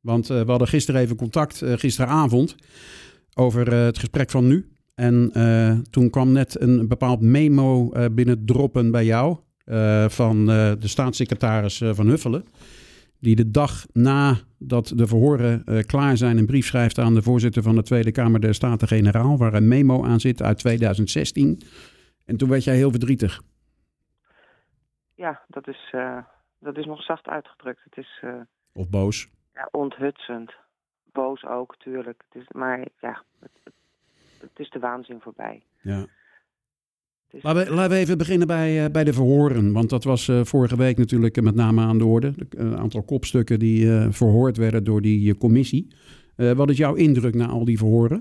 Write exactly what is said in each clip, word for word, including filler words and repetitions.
Want uh, we hadden gisteren even contact, uh, gisteravond, over uh, het gesprek van nu. En uh, toen kwam net een bepaald memo uh, binnendroppen bij jou uh, van uh, de staatssecretaris uh, Van Huffelen. Die de dag nadat de verhoren uh, klaar zijn een brief schrijft aan de voorzitter van de Tweede Kamer der Staten-Generaal, waar een memo aan zit uit tweeduizend zestien. En toen werd jij heel verdrietig. Ja, dat is, uh, dat is nog zacht uitgedrukt. Het is, uh, of boos? Ja, onthutsend. Boos ook, tuurlijk. Het is, maar ja, het, het, het is de waanzin voorbij. Ja. Is... Laten, we, laten we even beginnen bij, uh, bij de verhoren. Want dat was uh, vorige week natuurlijk uh, met name aan de orde. Een aantal kopstukken die uh, verhoord werden door die uh, commissie. Uh, wat is jouw indruk na al die verhoren?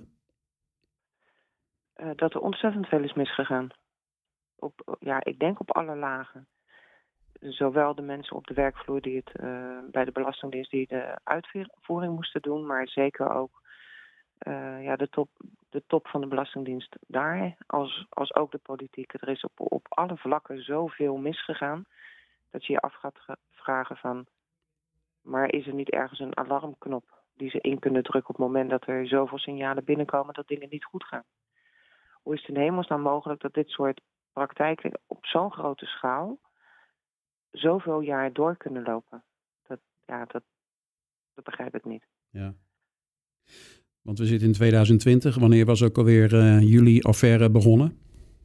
Uh, dat er ontzettend veel is misgegaan. Op, ja, ik denk op alle lagen. Zowel de mensen op de werkvloer die het uh, bij de Belastingdienst die de uitvoering moesten doen, maar zeker ook uh, ja, de, top, de top van de Belastingdienst daar, als, als ook de politiek. Er is op, op alle vlakken zoveel misgegaan dat je je af gaat vragen van, maar is er niet ergens een alarmknop die ze in kunnen drukken op het moment dat er zoveel signalen binnenkomen dat dingen niet goed gaan? Hoe is het in hemelsnaam mogelijk dat dit soort praktijken op zo'n grote schaal zoveel jaar door kunnen lopen? Dat, ja, dat, dat begrijp ik niet. Ja. Want we zitten in tweeduizend twintig. Wanneer was ook alweer uh, jullie affaire begonnen?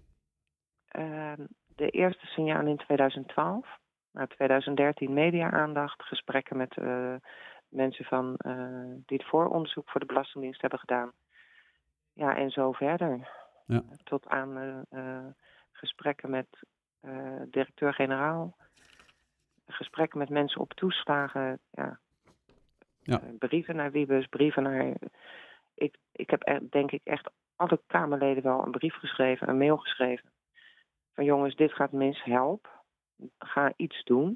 Uh, de eerste signalen in tweeduizend twaalf. Na tweeduizend dertien media-aandacht. Gesprekken met uh, mensen van, uh, die het vooronderzoek voor de Belastingdienst hebben gedaan. Ja, en zo verder. Ja. Tot aan uh, uh, gesprekken met uh, directeur-generaal. Gesprekken met mensen op toeslagen. Ja. Ja. Uh, brieven naar Wiebes, brieven naar... Ik, ik heb er, denk ik echt alle Kamerleden wel een brief geschreven, een mail geschreven. Van jongens, dit gaat mis, help. Ga iets doen.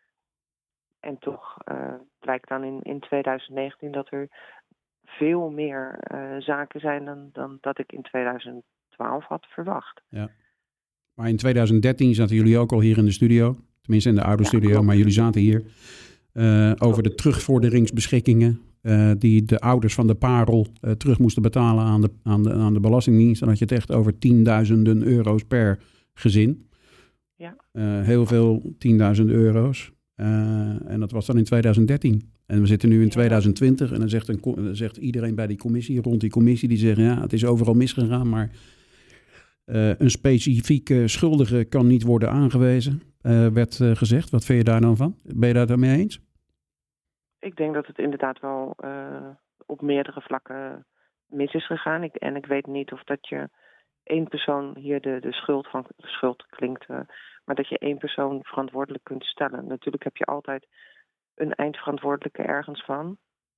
En toch uh, blijkt dan in, in tweeduizend negentien dat er veel meer uh, zaken zijn dan, dan dat ik in tweeduizend twaalf had verwacht. Ja. Maar in tweeduizend dertien zaten jullie ook al hier in de studio. Tenminste in de oude ja, studio, klopt. Maar jullie zaten hier. Uh, over de terugvorderingsbeschikkingen. Uh, die de ouders van de parel uh, terug moesten betalen aan de, aan, de, aan de Belastingdienst. Dan had je het echt over tienduizenden euro's per gezin. Ja. Uh, heel veel tienduizend euro's. Uh, en dat was dan in tweeduizend dertien. En we zitten nu in tweeduizend twintig. En dan zegt, een, dan zegt iedereen bij die commissie, rond die commissie, die zeggen ja, het is overal misgegaan, maar uh, een specifieke schuldige kan niet worden aangewezen, uh, werd uh, gezegd. Wat vind je daar dan van? Ben je daar dan mee eens? Ik denk dat het inderdaad wel uh, op meerdere vlakken mis is gegaan. Ik, en ik weet niet of dat je één persoon hier de, de schuld van de schuld klinkt, uh, maar dat je één persoon verantwoordelijk kunt stellen. Natuurlijk heb je altijd een eindverantwoordelijke ergens van.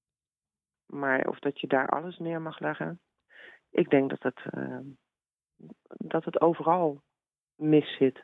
Maar of dat je daar alles neer mag leggen. Ik denk dat het, uh, dat het overal mis zit.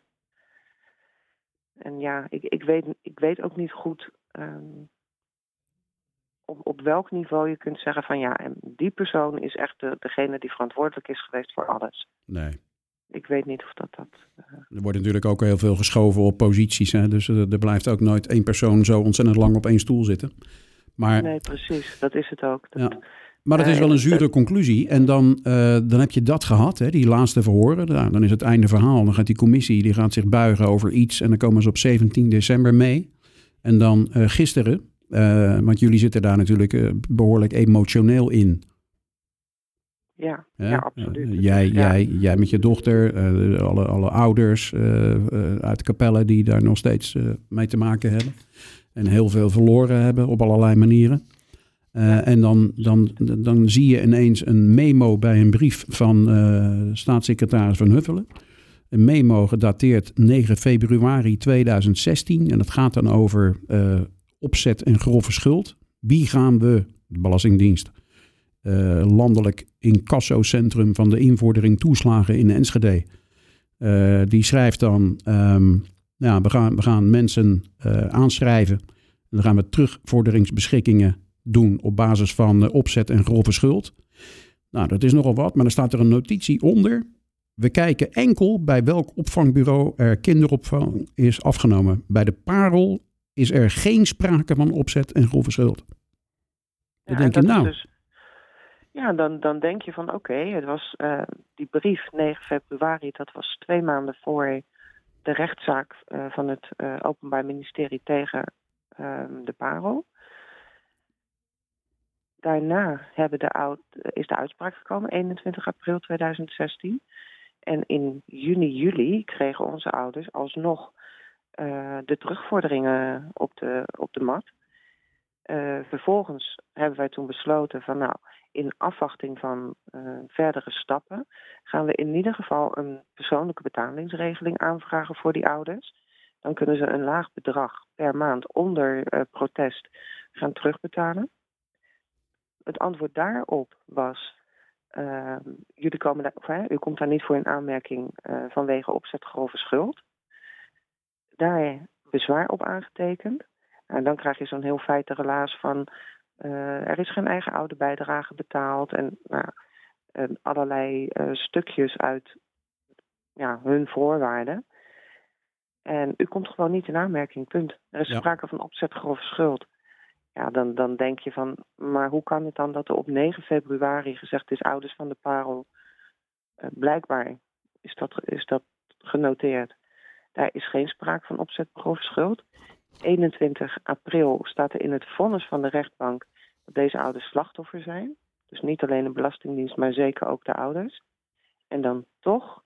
En ja, ik, ik, weet, ik weet ook niet goed Um, Op, op welk niveau je kunt zeggen van ja, en die persoon is echt de, degene die verantwoordelijk is geweest voor alles. Nee. Ik weet niet of dat dat... Uh... Er wordt natuurlijk ook heel veel geschoven op posities. Hè? Dus uh, er blijft ook nooit één persoon zo ontzettend lang op één stoel zitten. Maar, nee, precies. Dat is het ook. Dat, ja. Maar dat is wel een zure conclusie. En dan, uh, dan heb je dat gehad, hè? Die laatste verhoren. Nou, dan is het einde verhaal. Dan gaat die commissie die gaat zich buigen over iets. En dan komen ze op zeventien december mee. En dan uh, gisteren... Uh, want jullie zitten daar natuurlijk uh, behoorlijk emotioneel in. Ja, ja, ja absoluut. Uh, jij, ja. Jij, jij met je dochter, uh, alle, alle ouders uh, uh, uit Capelle die daar nog steeds uh, mee te maken hebben. En heel veel verloren hebben op allerlei manieren. Uh, ja. En dan, dan, dan zie je ineens een memo bij een brief van uh, staatssecretaris Van Huffelen. Een memo gedateerd negen februari tweeduizend zestien. En dat gaat dan over... Uh, opzet en grove schuld. Wie gaan we, de Belastingdienst, uh, landelijk incassocentrum van de invordering toeslagen in Enschede. Uh, die schrijft dan, um, ja, we gaan, we gaan mensen uh, aanschrijven. En dan gaan we terugvorderingsbeschikkingen doen op basis van uh, opzet en grove schuld. Nou, dat is nogal wat, maar dan staat er een notitie onder. We kijken enkel bij welk opvangbureau er kinderopvang is afgenomen. Bij de Parel is er geen sprake van opzet en grove schuld. Dan Ja, denk en je, dat is nou, dus, ja, dan, dan denk je van oké, okay, het was uh, die brief negen februari, dat was twee maanden voor de rechtszaak uh, van het uh, Openbaar Ministerie tegen uh, de parel. Daarna hebben de oud, is de uitspraak gekomen, eenentwintig april tweeduizend zestien. En in juni, juli kregen onze ouders alsnog uh, de terugvorderingen op de, op de mat. Uh, vervolgens hebben wij toen besloten van nou, in afwachting van uh, verdere stappen gaan we in ieder geval een persoonlijke betalingsregeling aanvragen voor die ouders. Dan kunnen ze een laag bedrag per maand onder uh, protest gaan terugbetalen. Het antwoord daarop was, uh, jullie komen daar, of, hè, u komt daar niet voor in aanmerking uh, vanwege opzet grove schuld. Daar bezwaar op aangetekend. En dan krijg je zo'n heel feitenrelaas van uh, er is geen eigen oude bijdrage betaald en nou, uh, allerlei uh, stukjes uit ja, hun voorwaarden. En u komt gewoon niet in aanmerking, punt. Er is ja. sprake van opzet grove schuld. Ja, dan, dan denk je van, maar hoe kan het dan dat er op negen februari gezegd is, ouders van de parel, uh, blijkbaar is dat, is dat genoteerd. Daar is geen sprake van opzet grove schuld. eenentwintig april staat er in het vonnis van de rechtbank dat deze ouders slachtoffer zijn. Dus niet alleen de Belastingdienst, maar zeker ook de ouders. En dan toch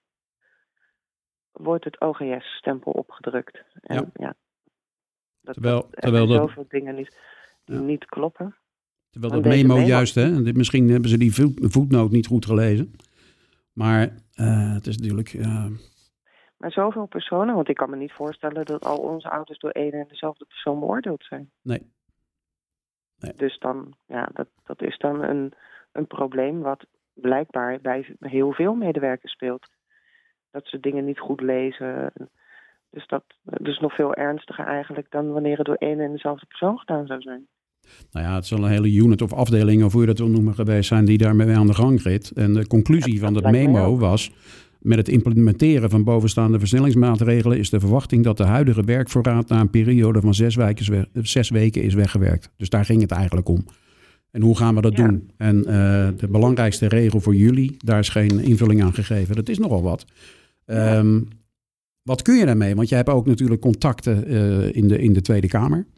wordt het O G S-stempel opgedrukt. En ja, ja dat, terwijl, dat, er terwijl zijn dat, zoveel dingen niet, die ja. niet kloppen. Terwijl dat memo, memo juist, hè, misschien hebben ze die voetnoot niet goed gelezen. Maar uh, het is natuurlijk... Uh... Maar zoveel personen, want ik kan me niet voorstellen dat al onze ouders door één en dezelfde persoon beoordeeld zijn. Nee. nee. Dus dan, ja, dat, dat is dan een, een probleem wat blijkbaar bij heel veel medewerkers speelt. Dat ze dingen niet goed lezen. Dus dat is nog veel ernstiger eigenlijk dan wanneer het door één en dezelfde persoon gedaan zou zijn. Nou ja, het zal een hele unit of afdeling, of hoe je dat wil noemen, geweest zijn die daarmee aan de gang reed. En de conclusie ja, van dat, dat memo was, met het implementeren van bovenstaande versnellingsmaatregelen is de verwachting dat de huidige werkvoorraad na een periode van zes weken, zes weken is weggewerkt. Dus daar ging het eigenlijk om. En hoe gaan we dat ja. doen? En uh, de belangrijkste regel voor jullie, daar is geen invulling aan gegeven. Dat is nogal wat. Um, ja. Wat kun je daarmee? Want jij hebt ook natuurlijk contacten uh, in, de, in de Tweede Kamer.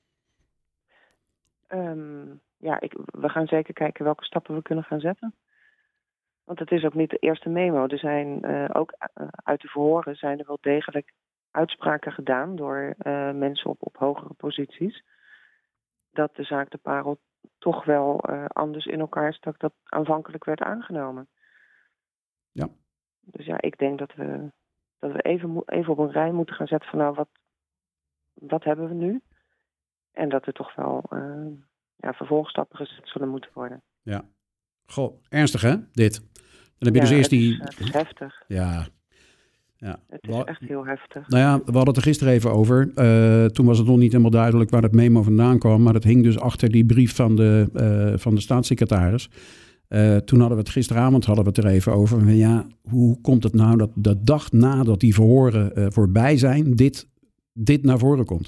Um, ja, ik, we gaan zeker kijken welke stappen we kunnen gaan zetten. Want het is ook niet de eerste memo. Er zijn uh, ook uh, uit de verhoren zijn er wel degelijk uitspraken gedaan door uh, mensen op, op hogere posities. Dat de zaak de parel toch wel uh, anders in elkaar stak dan aanvankelijk werd aangenomen. Ja. Dus ja, ik denk dat we, dat we even, even op een rij moeten gaan zetten van nou, wat, wat hebben we nu? En dat er toch wel uh, ja, vervolgstappen gezet zullen moeten worden. Ja. Goh, ernstig hè, dit? Dan heb je ja, dus eerst het die... Is, het is heftig. Ja. ja. Het is echt heel heftig. Nou ja, we hadden het er gisteren even over. Uh, toen was het nog niet helemaal duidelijk waar het memo vandaan kwam. Maar het hing dus achter die brief van de, uh, van de staatssecretaris. Uh, toen hadden we het gisteravond hadden we het er even over. Ja, hoe komt het nou dat de dag nadat die verhoren uh, voorbij zijn, dit, dit naar voren komt?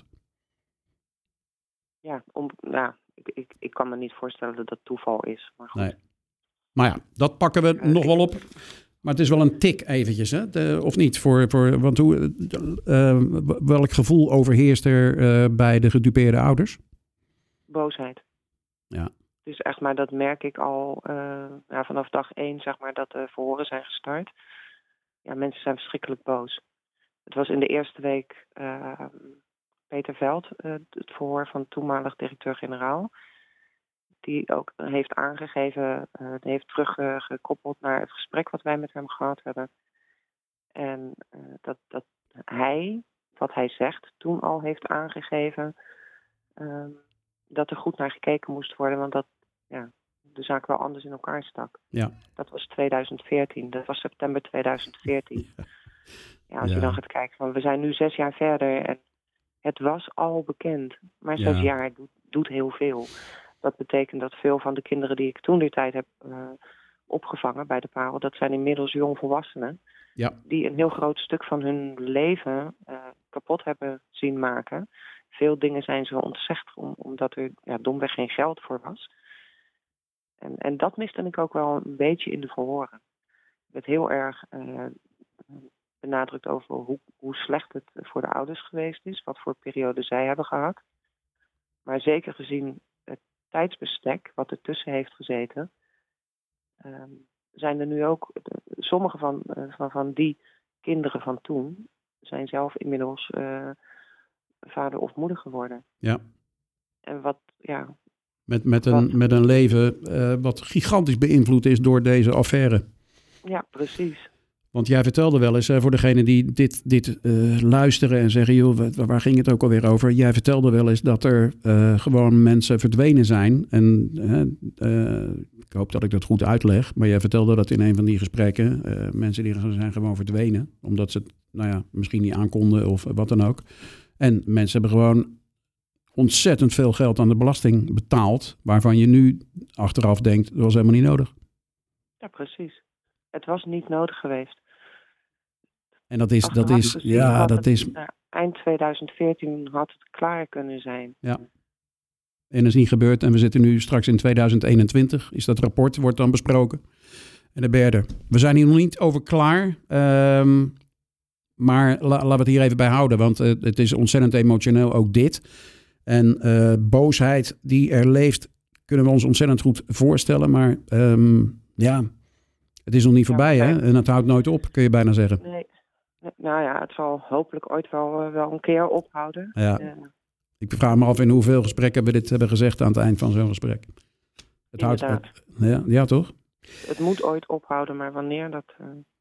Ja, om, nou, ik, ik, ik kan me niet voorstellen dat dat toeval is. Maar goed. Nee. Maar ja, dat pakken we uh, nog ik... wel op. Maar het is wel een tik eventjes, hè? De, of niet? Voor, voor, want hoe, uh, welk gevoel overheerst er uh, bij de gedupeerde ouders? Boosheid. Ja. Dus echt maar, dat merk ik al uh, ja, vanaf dag één, zeg maar, dat de verhoren zijn gestart. Ja, mensen zijn verschrikkelijk boos. Het was in de eerste week uh, Peter Veld, uh, het verhoor van toenmalig directeur-generaal. Die ook heeft aangegeven, uh, die heeft teruggekoppeld naar het gesprek wat wij met hem gehad hebben. En uh, dat, dat hij, wat hij zegt, toen al heeft aangegeven uh, dat er goed naar gekeken moest worden. Want dat ja, de zaak wel anders in elkaar stak. Ja. Dat was twintig veertien, dat was september twintig veertien. Ja, ja als ja. je dan gaat kijken, van, we zijn nu zes jaar verder en het was al bekend. Maar zes ja. jaar doet, doet heel veel. Dat betekent dat veel van de kinderen die ik toen die tijd heb uh, opgevangen bij de parel, dat zijn inmiddels jongvolwassenen. Ja. Die een heel groot stuk van hun leven uh, kapot hebben zien maken. Veel dingen zijn ze ontzegd om, omdat er ja, domweg geen geld voor was. En, en dat miste ik ook wel een beetje in de verhoren. Ik werd heel erg uh, benadrukt over hoe, hoe slecht het voor de ouders geweest is. Wat voor periode zij hebben gehad. Maar zeker gezien het tijdsbestek wat ertussen heeft gezeten. Uh, zijn er nu ook sommige van, uh, van, van die kinderen van toen. Zijn zelf inmiddels uh, vader of moeder geworden. Ja. En wat, ja... Met, met, een, met een leven uh, wat gigantisch beïnvloed is door deze affaire. Ja, precies. Want jij vertelde wel eens, uh, voor degenen die dit, dit uh, luisteren en zeggen, joh, waar, waar ging het ook alweer over? Jij vertelde wel eens dat er uh, gewoon mensen verdwenen zijn. En uh, uh, ik hoop dat ik dat goed uitleg, maar jij vertelde dat in een van die gesprekken. Uh, mensen die zijn gewoon verdwenen, omdat ze het nou ja, misschien niet aankonden of wat dan ook. En mensen hebben gewoon ontzettend veel geld aan de belasting betaald, waarvan je nu achteraf denkt, dat was helemaal niet nodig. Ja, precies. Het was niet nodig geweest. En dat is, dat is, ja, dat is... Uh, eind twintig veertien had het klaar kunnen zijn. Ja. En dat is niet gebeurd. En we zitten nu straks in tweeduizend eenentwintig. Is dat rapport, wordt dan besproken. En dan ben je er. We zijn hier nog niet over klaar. Um, maar la, laten we het hier even bij houden. Want uh, het is ontzettend emotioneel, ook dit. En uh, boosheid die er leeft, kunnen we ons ontzettend goed voorstellen. Maar um, ja, het is nog niet voorbij, ja, hè? En het houdt nooit op, kun je bijna zeggen. Nee. Nou ja, het zal hopelijk ooit wel, uh, wel een keer ophouden. Ja. Uh, Ik vraag me af in hoeveel gesprekken we dit hebben gezegd aan het eind van zo'n gesprek. Het houdt, het, ja, ja, toch? Het moet ooit ophouden, maar wanneer, dat, uh,